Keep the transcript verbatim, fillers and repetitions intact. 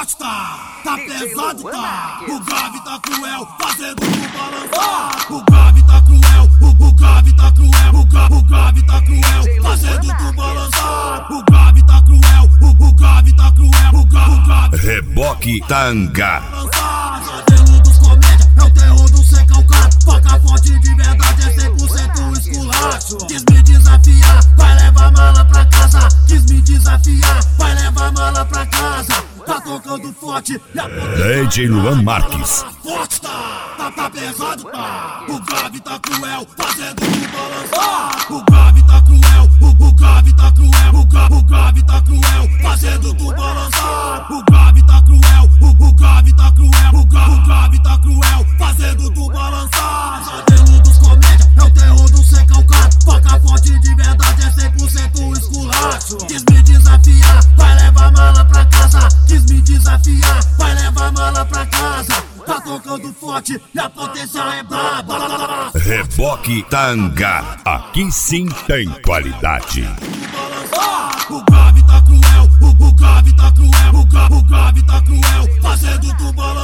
forte, tá, tá pesado, tá. O grave tá cruel, fazendo tu balançar. O grave tá cruel, o, o grave tá cruel, o, gra, o grave tá cruel, fazendo tu balançar. O grave tá cruel, o, o grave tá cruel, o, gra, o grave. Reboque Tanga. Modelo dos comédia, é o terror do sem calcar. Foca forte de verdade, é cem por cento esculacho. Quis me desafiar, vai levar mala pra casa. Quis me desafiar, vai levar mala pra casa. Tá tocando forte, e a D J Luan Marques. Forte tá, tá, tá pesado tá. O grave tá cruel, fazendo tu balançar. O grave tá cruel, o, o grave tá cruel, o, gra, o grave tá cruel, fazendo tu balançar. O grave tá cruel, o, o grave tá cruel, o, gra, o grave tá cruel, fazendo tu balançar. Modelo dos comédia, é o terror do sem calcar. Foca forte de verdade, é cem por cento esculacho. Quis me desafiar, vai levar mala pra casa. Quis me desafiar, vai levar mala pra casa. Tá tocando forte e a potência é braba. Reboque Tanga, aqui sim tem qualidade. O grave tá cruel, o, o grave tá cruel, o, gra, o grave tá cruel, fazendo tu balançar.